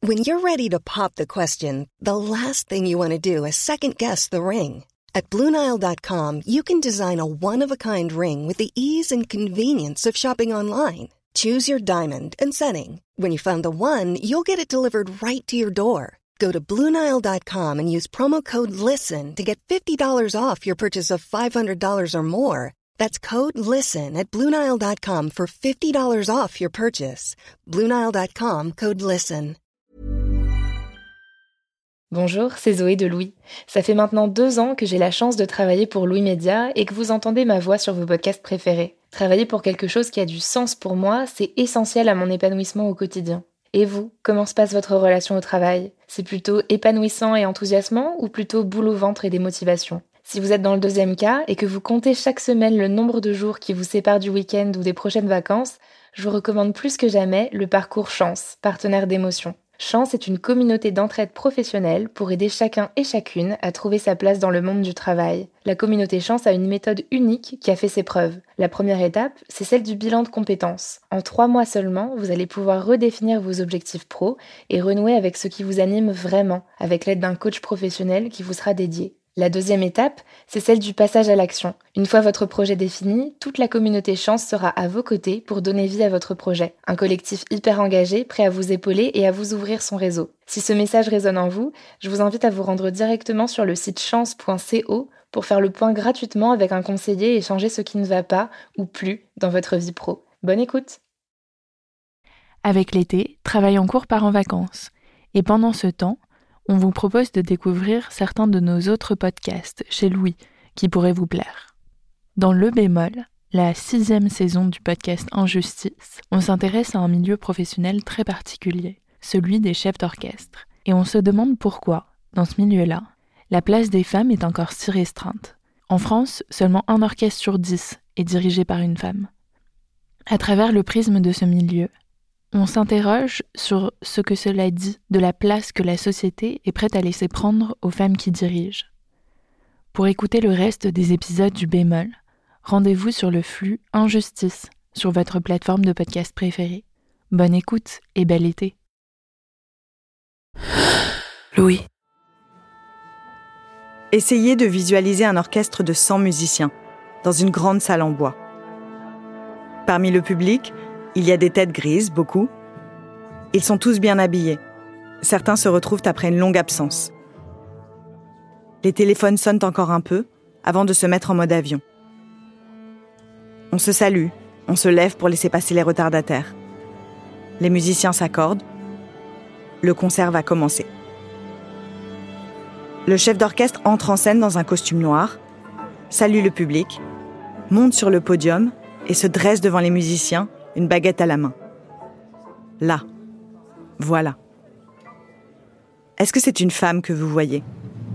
When you're ready to pop the question, the last thing you want to do is second-guess the ring. At BlueNile.com, you can design a one-of-a-kind ring with the ease and convenience of shopping online. Choose your diamond and setting. When you find the one, you'll get it delivered right to your door. Go to BlueNile.com and use promo code LISTEN to get $50 off your purchase of $500 or more. That's code LISTEN at BlueNile.com for $50 off your purchase. BlueNile.com, code LISTEN. Bonjour, c'est Zoé de Louis. Ça fait maintenant 2 ans que j'ai la chance de travailler pour Louis Média et que vous entendez ma voix sur vos podcasts préférés. Travailler pour quelque chose qui a du sens pour moi, c'est essentiel à mon épanouissement au quotidien. Et vous, comment se passe votre relation au travail ? C'est plutôt épanouissant et enthousiasmant ou plutôt boule au ventre et démotivation ? Si vous êtes dans le deuxième cas et que vous comptez chaque semaine le nombre de jours qui vous séparent du week-end ou des prochaines vacances, je vous recommande plus que jamais le parcours Chance, partenaire d'émotion. Chance est une communauté d'entraide professionnelle pour aider chacun et chacune à trouver sa place dans le monde du travail. La communauté Chance a une méthode unique qui a fait ses preuves. La première étape, c'est celle du bilan de compétences. En 3 mois seulement, vous allez pouvoir redéfinir vos objectifs pro et renouer avec ce qui vous anime vraiment, avec l'aide d'un coach professionnel qui vous sera dédié. La deuxième étape, c'est celle du passage à l'action. Une fois votre projet défini, toute la communauté Chance sera à vos côtés pour donner vie à votre projet. Un collectif hyper engagé, prêt à vous épauler et à vous ouvrir son réseau. Si ce message résonne en vous, je vous invite à vous rendre directement sur le site chance.co pour faire le point gratuitement avec un conseiller et changer ce qui ne va pas ou plus dans votre vie pro. Bonne écoute! Avec l'été, Travail en cours part en vacances. Et pendant ce temps, on vous propose de découvrir certains de nos autres podcasts chez Louis qui pourraient vous plaire. Dans Le Bémol, la 6e saison du podcast Injustice, on s'intéresse à un milieu professionnel très particulier, celui des chefs d'orchestre. Et on se demande pourquoi, dans ce milieu-là, la place des femmes est encore si restreinte. En France, seulement 1 orchestre sur 10 est dirigé par une femme. À travers le prisme de ce milieu, on s'interroge sur ce que cela dit de la place que la société est prête à laisser prendre aux femmes qui dirigent. Pour écouter le reste des épisodes du Bémol, rendez-vous sur le flux Injustice sur votre plateforme de podcast préférée. Bonne écoute et bel été. Louis. Essayez de visualiser un orchestre de 100 musiciens dans une grande salle en bois. Parmi le public, il y a des têtes grises, beaucoup. Ils sont tous bien habillés. Certains se retrouvent après une longue absence. Les téléphones sonnent encore un peu avant de se mettre en mode avion. On se salue, on se lève pour laisser passer les retardataires. Les musiciens s'accordent. Le concert va commencer. Le chef d'orchestre entre en scène dans un costume noir, salue le public, monte sur le podium et se dresse devant les musiciens, une baguette à la main. Là. Voilà. Est-ce que c'est une femme que vous voyez ?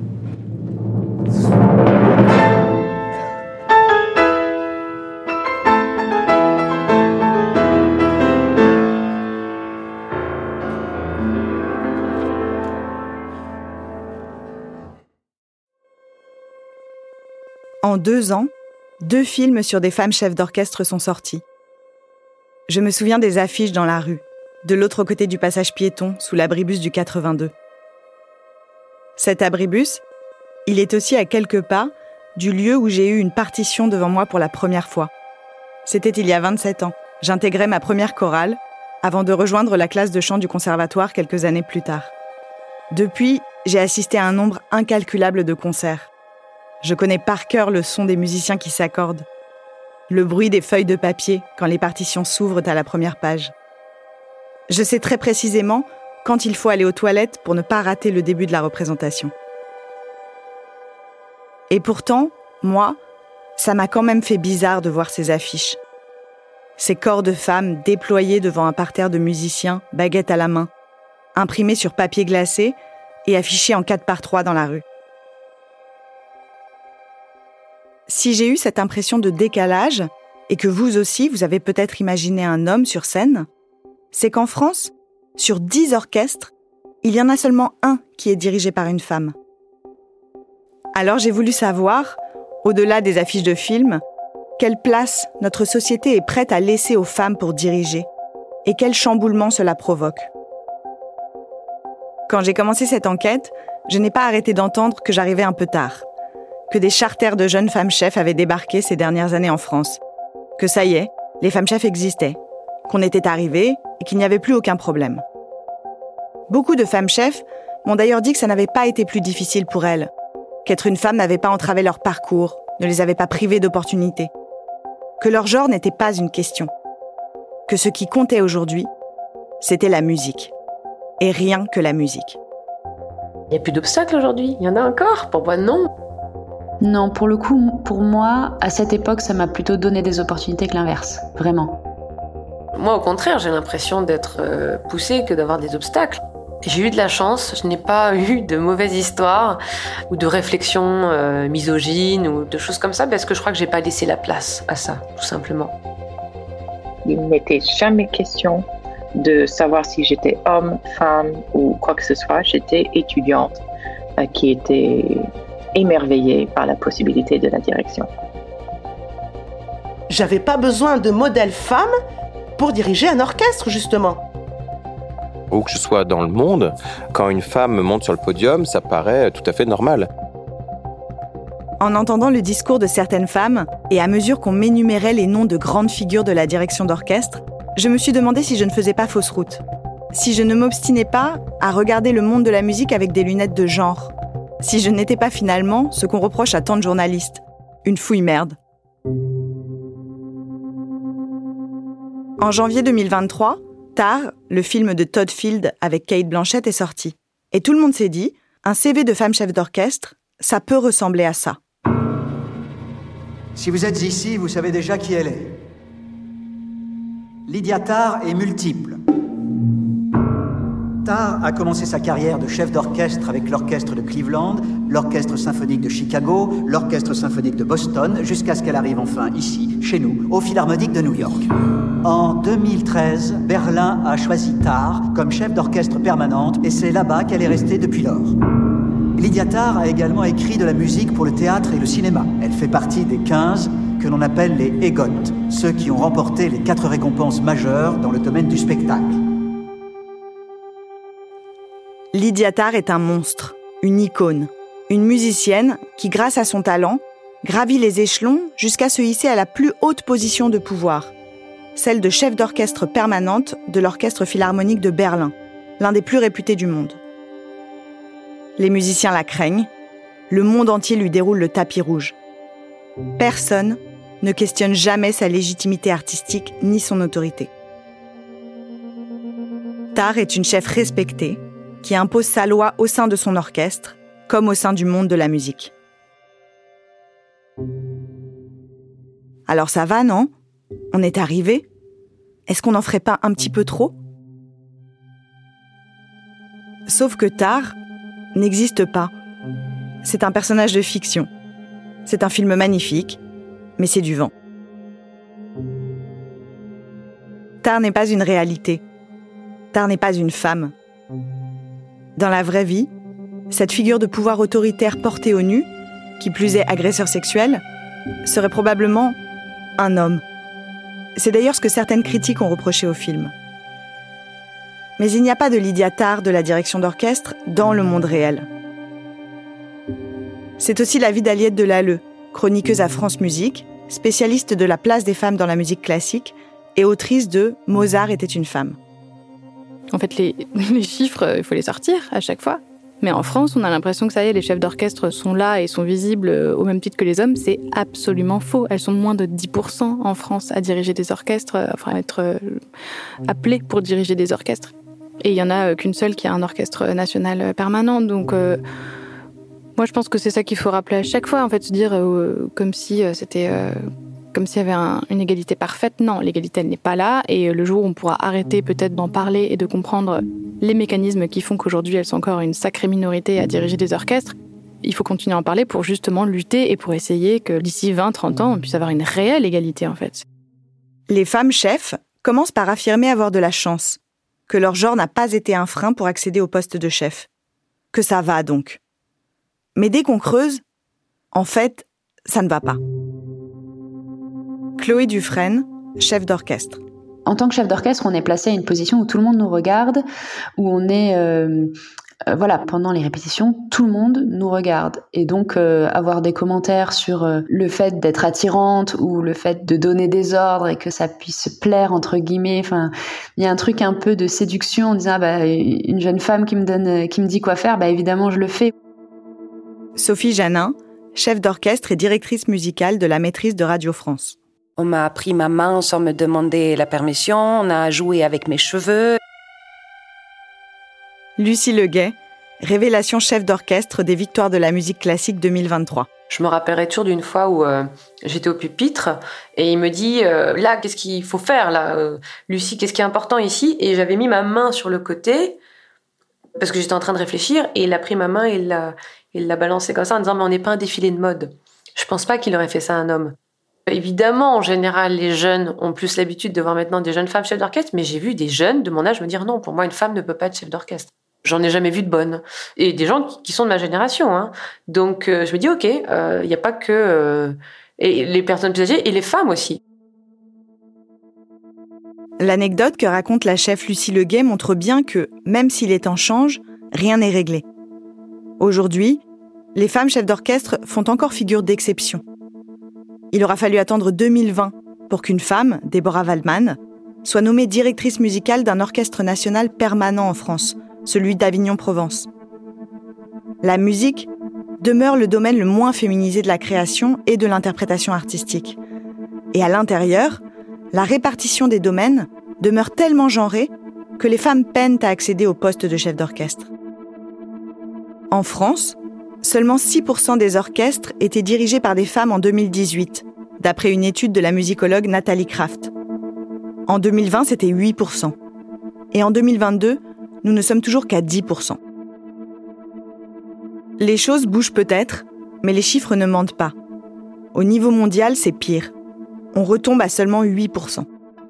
En 2 ans, 2 films sur des femmes chefs d'orchestre sont sortis. Je me souviens des affiches dans la rue, de l'autre côté du passage piéton, sous l'abribus du 82. Cet abribus, il est aussi à quelques pas du lieu où j'ai eu une partition devant moi pour la première fois. C'était il y a 27 ans. J'intégrais ma première chorale avant de rejoindre la classe de chant du conservatoire quelques années plus tard. Depuis, j'ai assisté à un nombre incalculable de concerts. Je connais par cœur le son des musiciens qui s'accordent, le bruit des feuilles de papier quand les partitions s'ouvrent à la première page. Je sais très précisément quand il faut aller aux toilettes pour ne pas rater le début de la représentation. Et pourtant, moi, ça m'a quand même fait bizarre de voir ces affiches. Ces corps de femmes déployés devant un parterre de musiciens, baguette à la main, imprimés sur papier glacé et affichés en 4x3 dans la rue. Si j'ai eu cette impression de décalage, et que vous aussi, vous avez peut-être imaginé un homme sur scène, c'est qu'en France, sur 10 orchestres, il y en a seulement 1 qui est dirigé par une femme. Alors j'ai voulu savoir, au-delà des affiches de films, quelle place notre société est prête à laisser aux femmes pour diriger, et quel chamboulement cela provoque. Quand j'ai commencé cette enquête, je n'ai pas arrêté d'entendre que j'arrivais un peu tard, que des charters de jeunes femmes chefs avaient débarqué ces dernières années en France, que ça y est, les femmes chefs existaient, qu'on était arrivés et qu'il n'y avait plus aucun problème. Beaucoup de femmes chefs m'ont d'ailleurs dit que ça n'avait pas été plus difficile pour elles, qu'être une femme n'avait pas entravé leur parcours, ne les avait pas privées d'opportunités, que leur genre n'était pas une question, que ce qui comptait aujourd'hui, c'était la musique. Et rien que la musique. Il n'y a plus d'obstacles aujourd'hui, il y en a encore, pour moi non. Non, pour le coup, pour moi, à cette époque, ça m'a plutôt donné des opportunités que l'inverse, vraiment. Moi au contraire, j'ai l'impression d'être poussée que d'avoir des obstacles. J'ai eu de la chance, je n'ai pas eu de mauvaises histoires ou de réflexions misogynes ou de choses comme ça parce que je crois que j'ai pas laissé la place à ça, tout simplement. Il n'était jamais question de savoir si j'étais homme, femme ou quoi que ce soit. J'étais étudiante qui était émerveillée par la possibilité de la direction. J'avais pas besoin de modèle femme pour diriger un orchestre, justement. Où que je sois dans le monde, quand une femme monte sur le podium, ça paraît tout à fait normal. En entendant le discours de certaines femmes, et à mesure qu'on m'énumérait les noms de grandes figures de la direction d'orchestre, je me suis demandé si je ne faisais pas fausse route. Si je ne m'obstinais pas à regarder le monde de la musique avec des lunettes de genre. Si je n'étais pas finalement ce qu'on reproche à tant de journalistes. Une fouille merde. En janvier 2023, Tar, le film de Todd Field avec Cate Blanchett est sorti. Et tout le monde s'est dit, un CV de femme chef d'orchestre, ça peut ressembler à ça. Si vous êtes ici, vous savez déjà qui elle est. Lydia Tarr est multiple. Tarr a commencé sa carrière de chef d'orchestre avec l'orchestre de Cleveland, l'orchestre symphonique de Chicago, l'orchestre symphonique de Boston, jusqu'à ce qu'elle arrive enfin ici, chez nous, au Philharmonique de New York. En 2013, Berlin a choisi Tarr comme chef d'orchestre permanente et c'est là-bas qu'elle est restée depuis lors. Lydia Tarr a également écrit de la musique pour le théâtre et le cinéma. Elle fait partie des 15 que l'on appelle les EGOT, ceux qui ont remporté les 4 récompenses majeures dans le domaine du spectacle. Lydia Tarr est un monstre, une icône, une musicienne qui, grâce à son talent, gravit les échelons jusqu'à se hisser à la plus haute position de pouvoir, celle de chef d'orchestre permanente de l'Orchestre Philharmonique de Berlin, l'un des plus réputés du monde. Les musiciens la craignent, le monde entier lui déroule le tapis rouge. Personne ne questionne jamais sa légitimité artistique ni son autorité. Tarr est une chef respectée qui impose sa loi au sein de son orchestre, comme au sein du monde de la musique. Alors ça va, non ? On est arrivé ? Est-ce qu'on n'en ferait pas un petit peu trop ? Sauf que Tarr n'existe pas. C'est un personnage de fiction. C'est un film magnifique, mais c'est du vent. Tarr n'est pas une réalité. Tarr n'est pas une femme. Dans la vraie vie, cette figure de pouvoir autoritaire portée au nu, qui plus est agresseur sexuel, serait probablement un homme. C'est d'ailleurs ce que certaines critiques ont reproché au film. Mais il n'y a pas de Lydia Tarr de la direction d'orchestre dans le monde réel. C'est aussi la vie d'Aliette Delalleux, chroniqueuse à France Musique, spécialiste de la place des femmes dans la musique classique et autrice de « Mozart était une femme ». En fait, les chiffres, il faut les sortir à chaque fois. Mais en France, on a l'impression que ça y est, les chefs d'orchestre sont là et sont visibles au même titre que les hommes. C'est absolument faux. Elles sont moins de 10% en France à diriger des orchestres, enfin à être appelées pour diriger des orchestres. Et il n'y en a qu'une seule qui a un orchestre national permanent. Donc, moi, je pense que c'est ça qu'il faut rappeler à chaque fois. En fait, se dire comme si c'était... comme s'il y avait une égalité parfaite. Non, l'égalité, elle n'est pas là. Et le jour où on pourra arrêter peut-être d'en parler et de comprendre les mécanismes qui font qu'aujourd'hui, elles sont encore une sacrée minorité à diriger des orchestres, il faut continuer à en parler pour justement lutter et pour essayer que d'ici 20-30 ans, on puisse avoir une réelle égalité, en fait. Les femmes chefs commencent par affirmer avoir de la chance, que leur genre n'a pas été un frein pour accéder au poste de chef. Que ça va, donc. Mais dès qu'on creuse, en fait, ça ne va pas. Chloé Dufresne, chef d'orchestre. En tant que chef d'orchestre, on est placé à une position où tout le monde nous regarde, où on est Voilà, pendant les répétitions, tout le monde nous regarde. Et donc, avoir des commentaires sur le fait d'être attirante ou le fait de donner des ordres et que ça puisse plaire, entre guillemets. Enfin, il y a un truc un peu de séduction en disant, une jeune femme qui me dit quoi faire, évidemment, je le fais. Sophie Janin, chef d'orchestre et directrice musicale de la Maîtrise de Radio France. On m'a pris ma main sans me demander la permission, on a joué avec mes cheveux. Lucie Leguet, révélation chef d'orchestre des Victoires de la musique classique 2023. Je me rappellerai toujours d'une fois où j'étais au pupitre et il me dit là, qu'est-ce qu'il faut faire là, Lucie, qu'est-ce qui est important ici? Et j'avais mis ma main sur le côté parce que j'étais en train de réfléchir et il a pris ma main et il l'a balancée comme ça en disant mais on n'est pas un défilé de mode. Je pense pas qu'il aurait fait ça à un homme. Évidemment, en général, les jeunes ont plus l'habitude de voir maintenant des jeunes femmes chefs d'orchestre, mais j'ai vu des jeunes de mon âge me dire non, pour moi, une femme ne peut pas être chef d'orchestre. J'en ai jamais vu de bonnes. Et des gens qui sont de ma génération. Hein. Donc, je me dis, OK, il n'y a pas que et les personnes plus âgées, et les femmes aussi. L'anecdote que raconte la chef Lucie Leguet montre bien que, même si les temps changent, rien n'est réglé. Aujourd'hui, les femmes chefs d'orchestre font encore figure d'exception. Il aura fallu attendre 2020 pour qu'une femme, Déborah Waldman, soit nommée directrice musicale d'un orchestre national permanent en France, celui d'Avignon-Provence. La musique demeure le domaine le moins féminisé de la création et de l'interprétation artistique. Et à l'intérieur, la répartition des domaines demeure tellement genrée que les femmes peinent à accéder au poste de chef d'orchestre. En France, seulement 6% des orchestres étaient dirigés par des femmes en 2018, d'après une étude de la musicologue Nathalie Kraft. En 2020, c'était 8%. Et en 2022, nous ne sommes toujours qu'à 10%. Les choses bougent peut-être, mais les chiffres ne mentent pas. Au niveau mondial, c'est pire. On retombe à seulement 8%.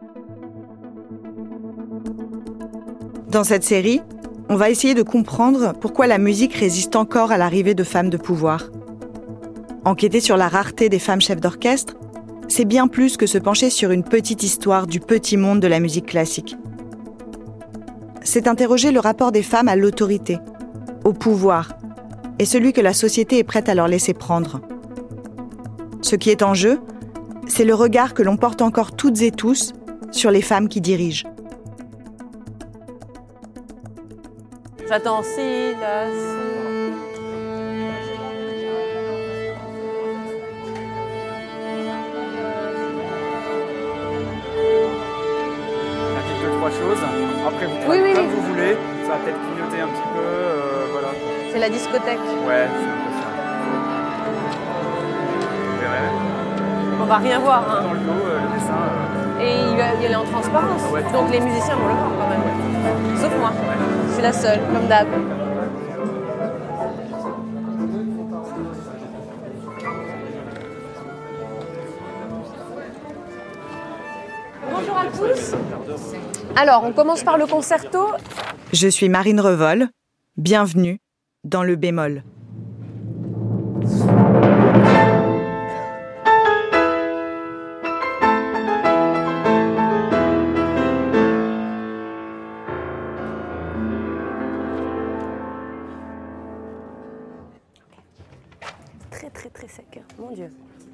Dans cette série, on va essayer de comprendre pourquoi la musique résiste encore à l'arrivée de femmes de pouvoir. Enquêter sur la rareté des femmes chefs d'orchestre, c'est bien plus que se pencher sur une petite histoire du petit monde de la musique classique. C'est interroger le rapport des femmes à l'autorité, au pouvoir, et celui que la société est prête à leur laisser prendre. Ce qui est en jeu, c'est le regard que l'on porte encore toutes et tous sur les femmes qui dirigent. J'attends si, là, choses. Après, vous travaillez comme vous voulez. Ça va peut-être clignoter un petit peu. Voilà. C'est la discothèque. Ouais, c'est impressionnant. Vous verrez. On va rien voir. Hein. Dans le dos, le dessin. Et il va y aller en transparence. Ouais, donc les musiciens vont le voir quand même. Ouais. Sauf moi. Ouais. Je suis la seule, comme d'hab. Bonjour à tous. Alors, on commence par le concerto. Je suis Marine Revol. Bienvenue dans le bémol. Très sec, mon Dieu.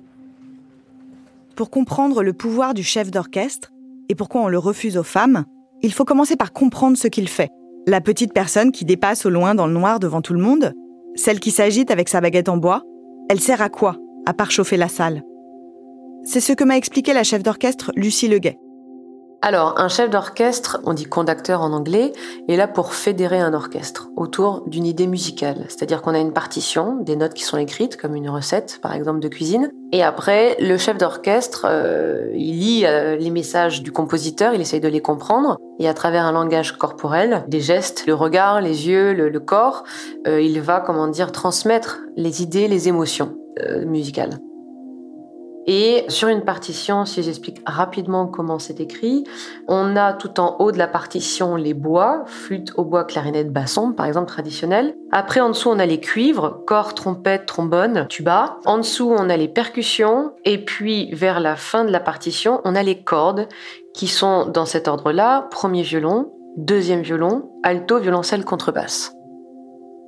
Pour comprendre le pouvoir du chef d'orchestre et pourquoi on le refuse aux femmes, il faut commencer par comprendre ce qu'il fait. La petite personne qui dépasse au loin dans le noir devant tout le monde, celle qui s'agite avec sa baguette en bois, elle sert à quoi, à part chauffer la salle? C'est ce que m'a expliqué la chef d'orchestre Lucie Leguet. Alors, un chef d'orchestre, on dit conducteur en anglais, est là pour fédérer un orchestre autour d'une idée musicale. C'est-à-dire qu'on a une partition, des notes qui sont écrites, comme une recette, par exemple, de cuisine. Et après, le chef d'orchestre, il lit les messages du compositeur, il essaye de les comprendre. Et à travers un langage corporel, des gestes, le regard, les yeux, le corps, il va, transmettre les idées, les émotions musicales. Et sur une partition, si j'explique rapidement comment c'est écrit, on a tout en haut de la partition les bois, flûte, hautbois, clarinette, basson, par exemple traditionnel. Après, en dessous, on a les cuivres, cor, trompette, trombone, tuba. En dessous, on a les percussions. Et puis, vers la fin de la partition, on a les cordes qui sont dans cet ordre-là. Premier violon, deuxième violon, alto, violoncelle, contrebasse.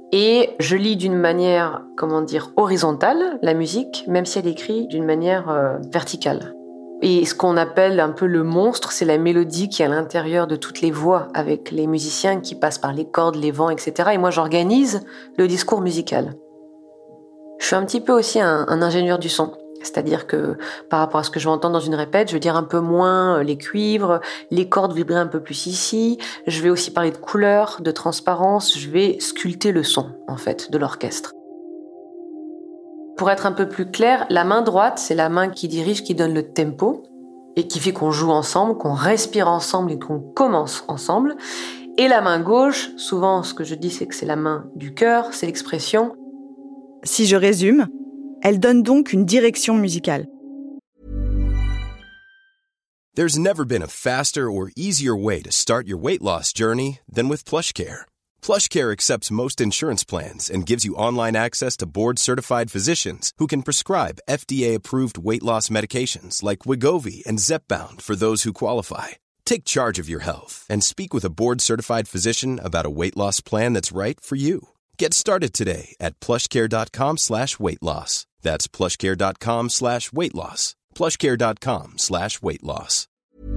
Et je lis d'une manière, horizontale la musique, même si elle est écrite d'une manière verticale. Et ce qu'on appelle un peu le monstre, c'est la mélodie qui est à l'intérieur de toutes les voix, avec les musiciens qui passent par les cordes, les vents, etc. Et moi, j'organise le discours musical. Je suis un petit peu aussi un ingénieur du son. C'est-à-dire que par rapport à ce que je vais entendre dans une répète, je vais dire un peu moins les cuivres, les cordes vibrer un peu plus ici. Je vais aussi parler de couleurs, de transparence. Je vais sculpter le son, en fait, de l'orchestre. Pour être un peu plus clair, la main droite, c'est la main qui dirige, qui donne le tempo et qui fait qu'on joue ensemble, qu'on respire ensemble et qu'on commence ensemble. Et la main gauche, souvent ce que je dis, c'est que c'est la main du cœur, c'est l'expression. Si je résume, elle donne donc une direction musicale. There's never been a faster or easier way to start your weight loss journey than with PlushCare. PlushCare accepts most insurance plans and gives you online access to board-certified physicians who can prescribe FDA-approved weight loss medications like Wegovy and Zepbound for those who qualify. Take charge of your health and speak with a board-certified physician about a weight loss plan that's right for you. Get started today at plushcare.com/weightloss. That's plushcare.com/weightloss. plushcare.com/weightloss.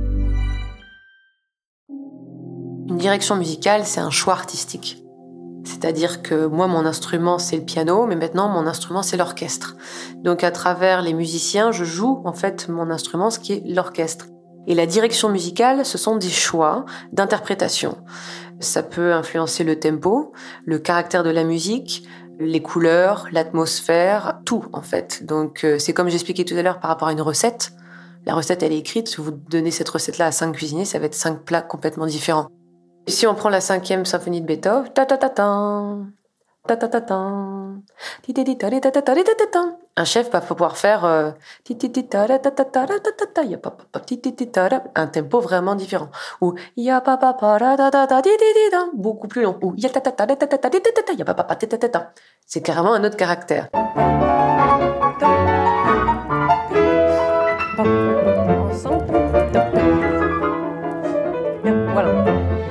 Une direction musicale, c'est un choix artistique. C'est-à-dire que moi, mon instrument, c'est le piano, mais maintenant, mon instrument, c'est l'orchestre. Donc, à travers les musiciens, je joue, en fait, mon instrument, ce qui est l'orchestre. Et la direction musicale, ce sont des choix d'interprétation. Ça peut influencer le tempo, le caractère de la musique, les couleurs, l'atmosphère, tout, en fait. Donc, c'est comme j'expliquais tout à l'heure par rapport à une recette. La recette, elle est écrite. Si vous donnez cette recette-là à 5 cuisiniers, ça va être 5 plats complètement différents. Si on prend la 5e symphonie de Beethoven, un chef va pouvoir faire un tempo vraiment différent, ou beaucoup plus long, ou c'est carrément un autre caractère. Voilà.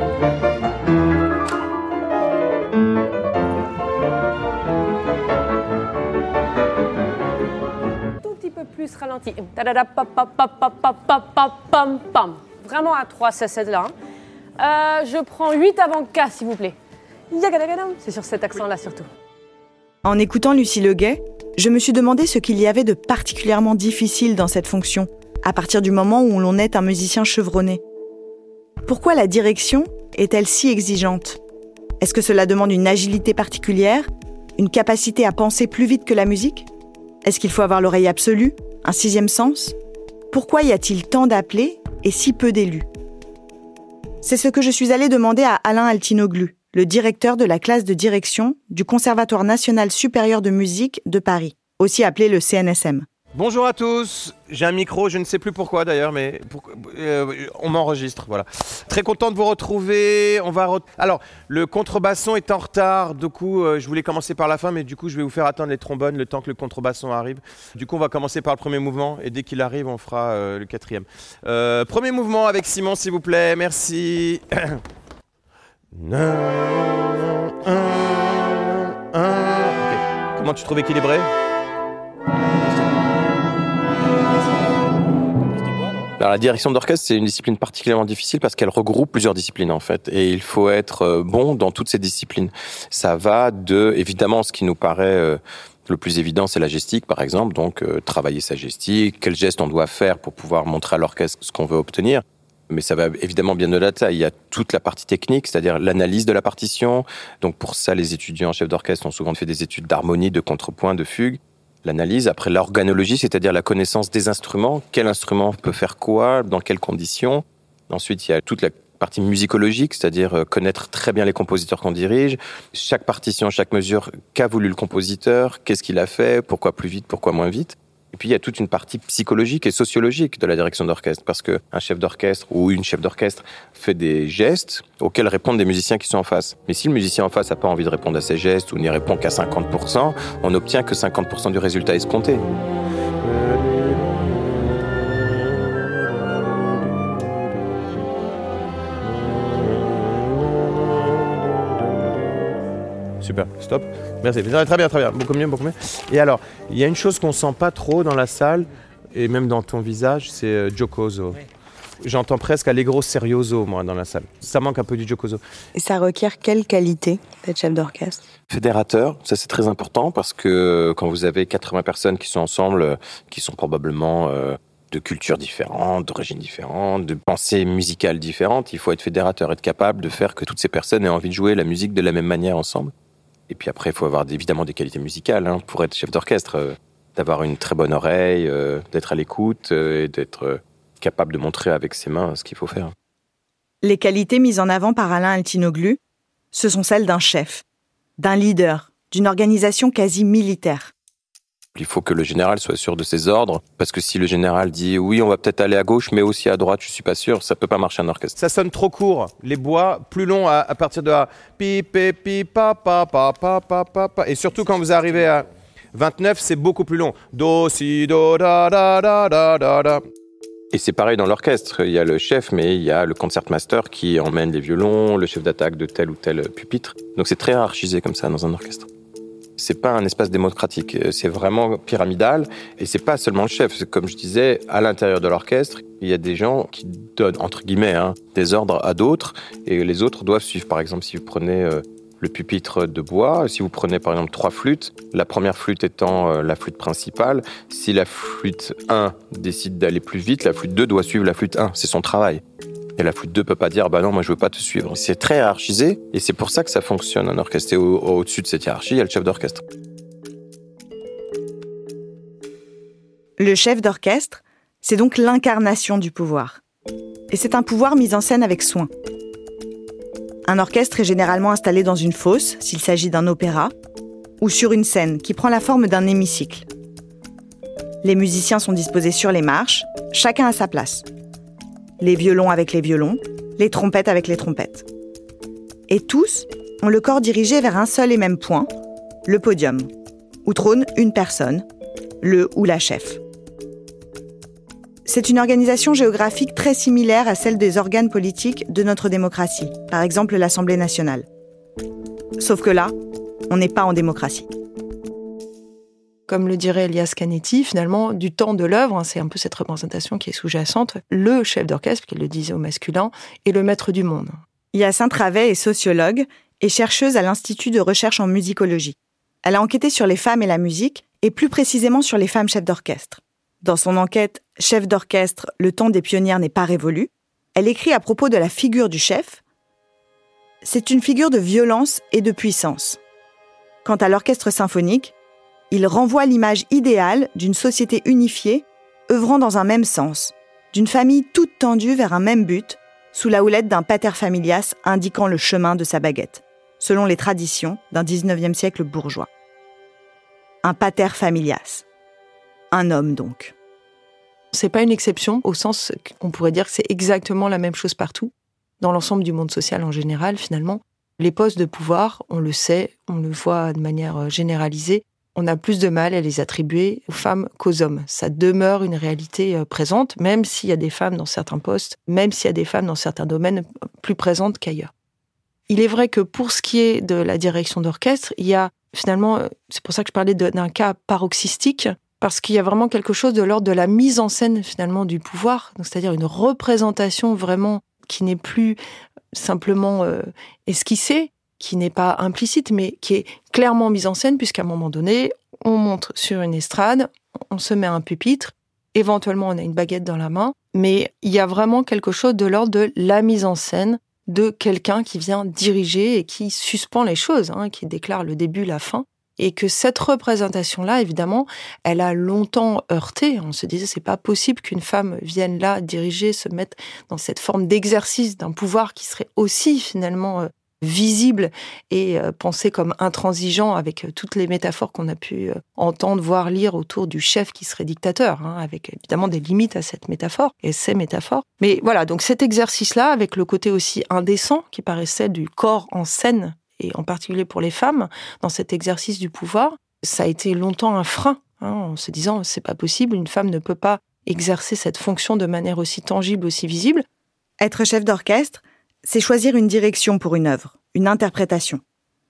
Plus ralenti. Vraiment à 3, c'est celle-là. Je prends 8 avant K, s'il vous plaît. C'est sur cet accent-là surtout. En écoutant Lucie Leguet, je me suis demandé ce qu'il y avait de particulièrement difficile dans cette fonction, à partir du moment où l'on est un musicien chevronné. Pourquoi la direction est-elle si exigeante ? Est-ce que cela demande une agilité particulière, une capacité à penser plus vite que la musique ? Est-ce qu'il faut avoir l'oreille absolue, un 6e sens ? Pourquoi y a-t-il tant d'appelés et si peu d'élus ? C'est ce que je suis allée demander à Alain Altinoglu, le directeur de la classe de direction du Conservatoire national supérieur de musique de Paris, aussi appelé le CNSM. Bonjour à tous, j'ai un micro, je ne sais plus pourquoi d'ailleurs, mais on m'enregistre, voilà. Très content de vous retrouver. Alors, le contrebasson est en retard, du coup, je voulais commencer par la fin, mais du coup, je vais vous faire attendre les trombones le temps que le contrebasson arrive. Du coup, on va commencer par le premier mouvement, et dès qu'il arrive, on fera le 4e. Premier mouvement avec Simon, s'il vous plaît, merci. Okay. Comment tu trouves équilibré ? Alors, la direction d'orchestre, c'est une discipline particulièrement difficile parce qu'elle regroupe plusieurs disciplines, en fait. Et il faut être bon dans toutes ces disciplines. Ça va de, évidemment, ce qui nous paraît le plus évident, c'est la gestique, par exemple. Donc, travailler sa gestique, quel geste on doit faire pour pouvoir montrer à l'orchestre ce qu'on veut obtenir. Mais ça va évidemment bien au-delà de ça. Il y a toute la partie technique, c'est-à-dire l'analyse de la partition. Donc, pour ça, les étudiants chefs d'orchestre ont souvent fait des études d'harmonie, de contrepoint, de fugue. L'analyse, après l'organologie, c'est-à-dire la connaissance des instruments. Quel instrument peut faire quoi, dans quelles conditions. Ensuite, il y a toute la partie musicologique, c'est-à-dire connaître très bien les compositeurs qu'on dirige. Chaque partition, chaque mesure, qu'a voulu le compositeur, qu'est-ce qu'il a fait, pourquoi plus vite, pourquoi moins vite. Et puis, il y a toute une partie psychologique et sociologique de la direction d'orchestre, parce qu'un chef d'orchestre ou une chef d'orchestre fait des gestes auxquels répondent des musiciens qui sont en face. Mais si le musicien en face n'a pas envie de répondre à ces gestes ou n'y répond qu'à 50%, on n'obtient que 50% du résultat escompté. super, stop. Merci, très bien, beaucoup mieux. Et alors, il y a une chose qu'on sent pas trop dans la salle, et même dans ton visage, c'est giocoso. Oui. J'entends presque allegro serioso, moi, dans la salle. Ça manque un peu du giocoso. Et ça requiert quelle qualité d'être chef d'orchestre ? Fédérateur, ça c'est très important parce que quand vous avez 80 personnes qui sont ensemble, qui sont probablement de cultures différentes, d'origines différentes, de pensées musicales différentes, il faut être fédérateur, être capable de faire que toutes ces personnes aient envie de jouer la musique de la même manière ensemble. Et puis après, il faut avoir évidemment des qualités musicales pour être chef d'orchestre, d'avoir une très bonne oreille, d'être à l'écoute et d'être capable de montrer avec ses mains ce qu'il faut faire. Les qualités mises en avant par Alain Altinoglu, ce sont celles d'un chef, d'un leader, d'une organisation quasi militaire. Il faut que le général soit sûr de ses ordres, parce que si le général dit « oui, on va peut-être aller à gauche, mais aussi à droite, je suis pas sûr », ça peut pas marcher en orchestre. Ça sonne trop court, les bois plus longs à partir de A. Pi, pi, pi, pa, pa, pa, pa, pa, pa, pa. Et surtout quand vous arrivez à 29, c'est beaucoup plus long. Do, si, do, da, da, da, da, da, da. Et c'est pareil dans l'orchestre, il y a le chef, mais il y a le concertmaster qui emmène les violons, le chef d'attaque de tel ou tel pupitre. Donc c'est très hiérarchisé comme ça dans un orchestre. C'est pas un espace démocratique, c'est vraiment pyramidal. Et c'est pas seulement le chef, comme je disais, à l'intérieur de l'orchestre, il y a des gens qui donnent, entre guillemets, des ordres à d'autres, et les autres doivent suivre. Par exemple, si vous prenez le pupitre de bois, si vous prenez par exemple 3 flûtes, la première flûte étant la flûte principale, si la flûte 1 décide d'aller plus vite, la flûte 2 doit suivre la flûte 1, c'est son travail. Et la flûte 2 peut pas dire « bah non, moi je veux pas te suivre ». C'est très hiérarchisé et c'est pour ça que ça fonctionne en orchestre. Et au-dessus de cette hiérarchie, il y a le chef d'orchestre. Le chef d'orchestre, c'est donc l'incarnation du pouvoir. Et c'est un pouvoir mis en scène avec soin. Un orchestre est généralement installé dans une fosse, s'il s'agit d'un opéra, ou sur une scène qui prend la forme d'un hémicycle. Les musiciens sont disposés sur les marches, chacun à sa place. Les violons avec les violons, les trompettes avec les trompettes. Et tous ont le corps dirigé vers un seul et même point, le podium, où trône une personne, le ou la chef. C'est une organisation géographique très similaire à celle des organes politiques de notre démocratie, par exemple l'Assemblée nationale. Sauf que là, on n'est pas en démocratie. Comme le dirait Elias Canetti, finalement, du temps de l'œuvre, c'est un peu cette représentation qui est sous-jacente, le chef d'orchestre, qu'il le disait au masculin, est le maître du monde. Hyacinthe Ravet est sociologue et chercheuse à l'Institut de recherche en musicologie. Elle a enquêté sur les femmes et la musique, et plus précisément sur les femmes chefs d'orchestre. Dans son enquête « Chef d'orchestre, le temps des pionnières n'est pas révolu », elle écrit à propos de la figure du chef « C'est une figure de violence et de puissance. Quant à l'orchestre symphonique, il renvoie l'image idéale d'une société unifiée, œuvrant dans un même sens, d'une famille toute tendue vers un même but, sous la houlette d'un pater familias indiquant le chemin de sa baguette, selon les traditions d'un 19e siècle bourgeois. Un pater familias. Un homme, donc. C'est pas une exception, au sens qu'on pourrait dire que c'est exactement la même chose partout. Dans l'ensemble du monde social en général, finalement, les postes de pouvoir, on le sait, on le voit de manière généralisée, on a plus de mal à les attribuer aux femmes qu'aux hommes. Ça demeure une réalité présente, même s'il y a des femmes dans certains postes, même s'il y a des femmes dans certains domaines plus présentes qu'ailleurs. Il est vrai que pour ce qui est de la direction d'orchestre, il y a finalement, c'est pour ça que je parlais d'un cas paroxystique, parce qu'il y a vraiment quelque chose de l'ordre de la mise en scène finalement du pouvoir, donc c'est-à-dire une représentation vraiment qui n'est plus simplement esquissée, qui n'est pas implicite, mais qui est clairement mise en scène, puisqu'à un moment donné, on monte sur une estrade, on se met à un pupitre, éventuellement on a une baguette dans la main, mais il y a vraiment quelque chose de l'ordre de la mise en scène de quelqu'un qui vient diriger et qui suspend les choses, qui déclare le début, la fin. Et que cette représentation-là, évidemment, elle a longtemps heurté. On se disait, c'est pas possible qu'une femme vienne là diriger, se mettre dans cette forme d'exercice d'un pouvoir qui serait aussi finalement visible et pensé comme intransigeant avec toutes les métaphores qu'on a pu entendre, voir, lire autour du chef qui serait dictateur, avec évidemment des limites à cette métaphore et ces métaphores. Mais voilà, donc cet exercice-là, avec le côté aussi indécent qui paraissait du corps en scène, et en particulier pour les femmes, dans cet exercice du pouvoir, ça a été longtemps un frein, en se disant, c'est pas possible, une femme ne peut pas exercer cette fonction de manière aussi tangible, aussi visible. Être chef d'orchestre, c'est choisir une direction pour une œuvre, une interprétation.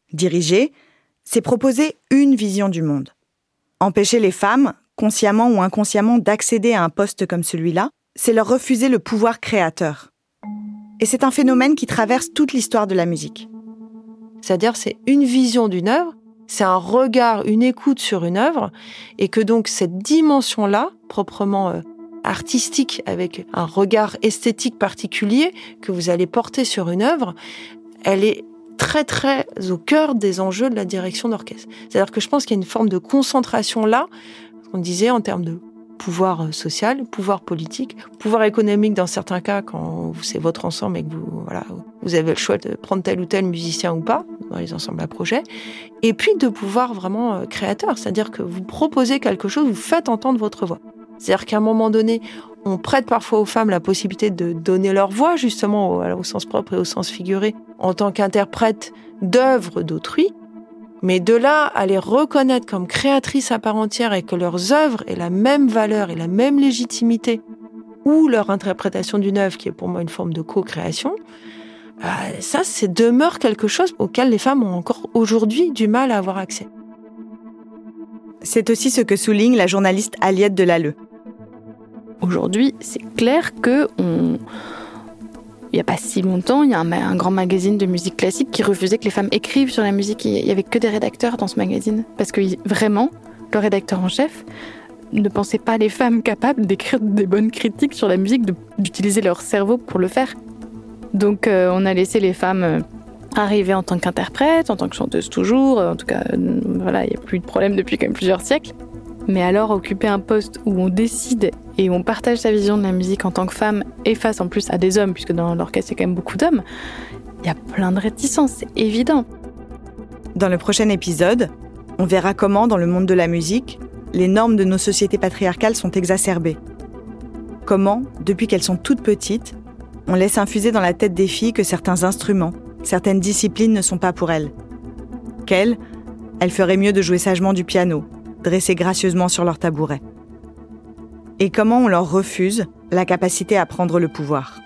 Diriger, c'est proposer une vision du monde. Empêcher les femmes, consciemment ou inconsciemment, d'accéder à un poste comme celui-là, c'est leur refuser le pouvoir créateur. Et c'est un phénomène qui traverse toute l'histoire de la musique. C'est-à-dire, c'est une vision d'une œuvre, c'est un regard, une écoute sur une œuvre, et que donc cette dimension-là, proprement artistique, avec un regard esthétique particulier que vous allez porter sur une œuvre, elle est très très au cœur des enjeux de la direction d'orchestre. C'est-à-dire que je pense qu'il y a une forme de concentration là, on disait en termes de pouvoir social, pouvoir politique, pouvoir économique dans certains cas quand c'est votre ensemble et que vous avez le choix de prendre tel ou tel musicien ou pas dans les ensembles à projet, et puis de pouvoir vraiment créateur, c'est-à-dire que vous proposez quelque chose, vous faites entendre votre voix. C'est-à-dire qu'à un moment donné, on prête parfois aux femmes la possibilité de donner leur voix, justement au sens propre et au sens figuré, en tant qu'interprète d'œuvres d'autrui, mais de là à les reconnaître comme créatrices à part entière et que leurs œuvres aient la même valeur et la même légitimité, ou leur interprétation d'une œuvre qui est pour moi une forme de co-création, ça demeure quelque chose auquel les femmes ont encore aujourd'hui du mal à avoir accès. C'est aussi ce que souligne la journaliste Aliette Delalleux. Aujourd'hui, c'est clair que il n'y a pas si longtemps, il y a un grand magazine de musique classique qui refusait que les femmes écrivent sur la musique. Il n'y avait que des rédacteurs dans ce magazine. Parce que vraiment, le rédacteur en chef ne pensait pas les femmes capables d'écrire des bonnes critiques sur la musique, d'utiliser leur cerveau pour le faire. Donc on a laissé les femmes arriver en tant qu'interprètes, en tant que chanteuses toujours. En tout cas, il n'y a plus de problème depuis quand même plusieurs siècles. Mais alors, occuper un poste où on décide et où on partage sa vision de la musique en tant que femme et face en plus à des hommes, puisque dans l'orchestre, il y a quand même beaucoup d'hommes, il y a plein de réticences, c'est évident. Dans le prochain épisode, on verra comment, dans le monde de la musique, les normes de nos sociétés patriarcales sont exacerbées. Comment, depuis qu'elles sont toutes petites, on laisse infuser dans la tête des filles que certains instruments, certaines disciplines ne sont pas pour elles. Qu'elles feraient mieux de jouer sagement du piano, dressées gracieusement sur leur tabouret. Et comment on leur refuse la capacité à prendre le pouvoir.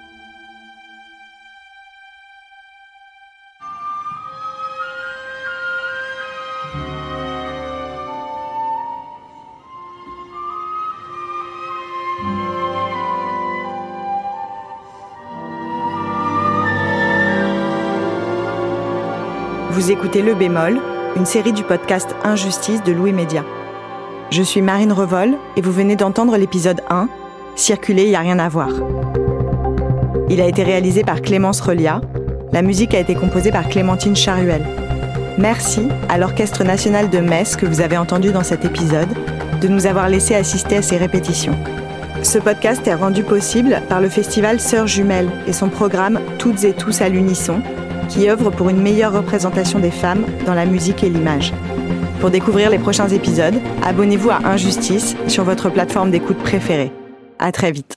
Vous écoutez Le Bémol, une série du podcast Injustice de Louis Média. Je suis Marine Revol et vous venez d'entendre l'épisode 1, Circuler, y a rien à voir. Il a été réalisé par Clémence Relia. La musique a été composée par Clémentine Charuel. Merci à l'Orchestre national de Metz que vous avez entendu dans cet épisode de nous avoir laissé assister à ces répétitions. Ce podcast est rendu possible par le festival Sœurs Jumelles et son programme Toutes et tous à l'unisson, qui œuvre pour une meilleure représentation des femmes dans la musique et l'image. Pour découvrir les prochains épisodes, abonnez-vous à Injustice sur votre plateforme d'écoute préférée. À très vite.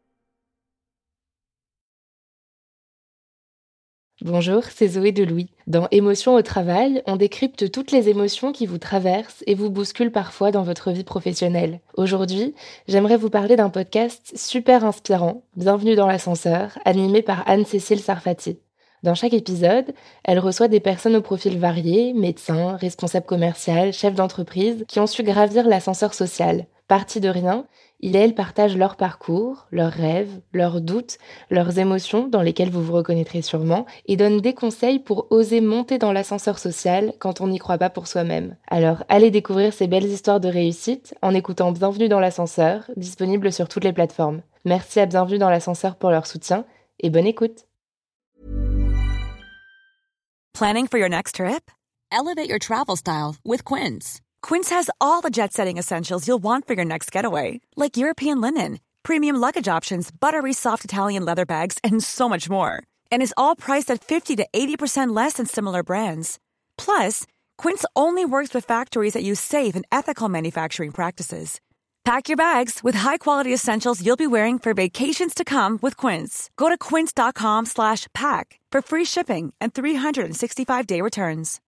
Bonjour, c'est Zoé de Louis. Dans Émotions au travail, on décrypte toutes les émotions qui vous traversent et vous bousculent parfois dans votre vie professionnelle. Aujourd'hui, j'aimerais vous parler d'un podcast super inspirant, Bienvenue dans l'ascenseur, animé par Anne-Cécile Sarfati. Dans chaque épisode, elle reçoit des personnes au profil varié, médecins, responsables commerciaux, chefs d'entreprise, qui ont su gravir l'ascenseur social. Partis de rien, ils et elles partagent leur parcours, leurs rêves, leurs doutes, leurs émotions dans lesquelles vous vous reconnaîtrez sûrement, et donnent des conseils pour oser monter dans l'ascenseur social quand on n'y croit pas pour soi-même. Alors allez découvrir ces belles histoires de réussite en écoutant Bienvenue dans l'ascenseur, disponible sur toutes les plateformes. Merci à Bienvenue dans l'ascenseur pour leur soutien, et bonne écoute. Planning for your next trip? Elevate your travel style with Quince. Quince has all the jet-setting essentials you'll want for your next getaway, like European linen, premium luggage options, buttery soft Italian leather bags, and so much more. And is all priced at 50 to 80% less than similar brands. Plus, Quince only works with factories that use safe and ethical manufacturing practices. Pack your bags with high-quality essentials you'll be wearing for vacations to come with Quince. Go to quince.com/pack for free shipping and 365-day returns.